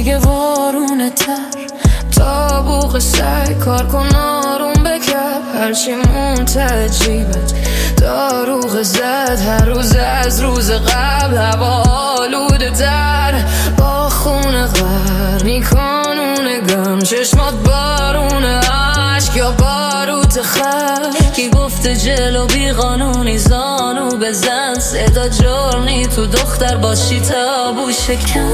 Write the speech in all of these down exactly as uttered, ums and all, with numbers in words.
میگه وارونه تر تا بوق سعی کار کن آروم بکر هرچی مونته جیبت داروغ زد هر روز از روز قبل هوا آلوده تر با خون غر میکنونه گم چشمات بارونه عشق یا باروت خر کی گفته جلو بی قانونی زانو بزن صدا جرمی تو دختر باشی تابو شکن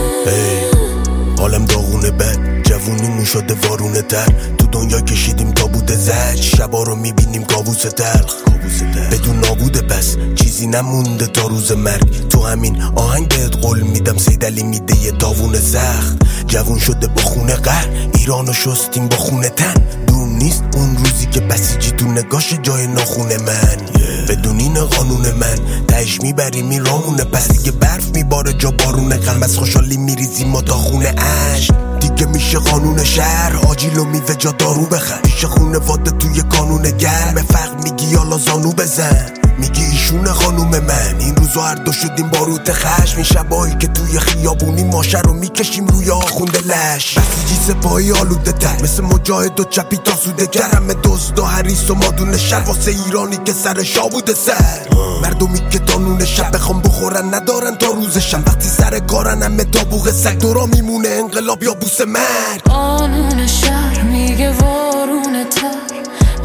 حالم داغونه بد جوونیمون شده وارونه تر تو دنیا کشیدیم تابوت زج شبا رو میبینیم کابوس تلخ بدون نابوده پس چیزی نمونده تا روز مرگ تو همین آهنگ بهت قول میدم سیدلی میده یه تاوون سخت جوون شده با خونه قهر ایرانو شستیم با خونه تن دور نیست اون روزی که بسیجی تو نگاش جای ناخونه من بدون این قانون من تهش میبریم این رامونه پس دیگه برف میباره جا بارونه قلم از خوشحالی میریزیم ما تا خونه اش دیگه میشه قانون شهر آجیلو میوه جا دارو بخر میشه خونه واده توی کانون گرم به فقر میگی یالا زانو بزن میگی ایشون خانوم من این روزا هر دو شدیم باروت خشم این شبایی که توی خیابونی ماشه رو میکشیم روی آخونده لش بسیجی سپاهی آلوده تر مثل مجاهد و چپی تا سوده گرم دزد و حریص و مادون شهر واسه ایرانی که سر شا بوده سر مردمی که تا نون شب بخوام بخورن ندارن تا روز شب وقتی سر کارن همه تابوغ سگ دورا میمونه انقلاب یا بوس مرگ قانون شهر میگه وارونه تر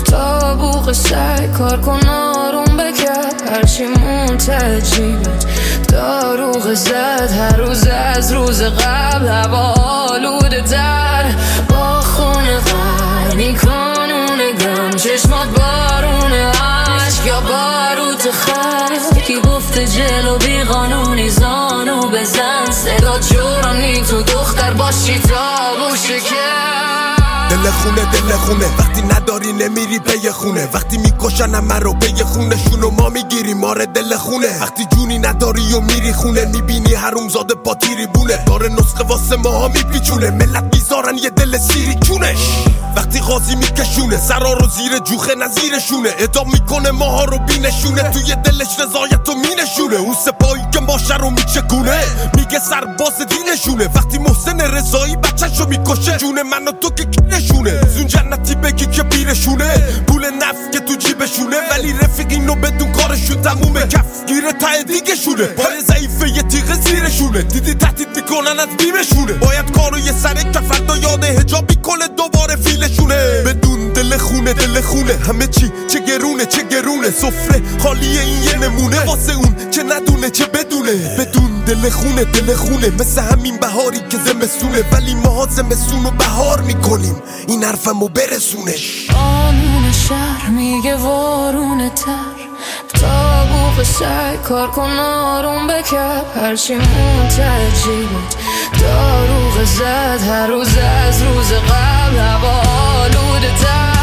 تابوغ سعی کار کن آروم بکر هرچی مونته جیبت داروغ زد هر روز از روز قبل هوا آلوده تر با خون غر میکنونه گم چشمات بارونه عشق یا باروت خر کی گفته جلو بی قانونی زانو بزن صدا جرمی تو دختر باشی تابو شکر دل خونه دل خونه وقتی نداری نمیری پی خونه وقتی میکشن همه رو پی خونه شونو ما میگیریم آره دل خونه وقتی جونی نداری و میری خونه میبینی حرومزاده پاتیری بونه داره نسخه واسه ماها میپیچونه ملت میذارن یه دل سیری چونش وقتی غازی میکشونه سرا رو زیر جوخه نزیرشونه ادام میکنه ماها رو بینشونه توی دلش رضایت و مینشونه اون سپاهی که ماشه رو میچکونه میگه سرباز دینشونه وقتی محسن رضایی بچه‌شو میکشه جون من و تو که نشونه زون جنتی بگی که بیرشونه پول نفت که تو جیبشونه ولی رفیق اینو بدون کارشون تمومه کف گیره ته دیگه شونه پای ضعیفه یه تیغه زیرشونه دیدی تهدید میکنن از بیمشونه باید کارو یه سر کفردا یاد حجابی کنه دوباره فیلشونه بدون دل خونه دل خونه همه چی چه گرونه چه گرونه سفره خالیه این یه نمونه واسه اون چه ندونه چه بدونه بدون دل خونه دل خونه مثل همین بهاری که زمستونه ولی ما زمستون و بهار میکنیم این حرفمو برسونش قانون شهر میگه وارونه تر تابوغ سعی کار کن آروم بکر هرچی مونته جیبت داروغ زد هر روز از روز قبل هوا آلوده تر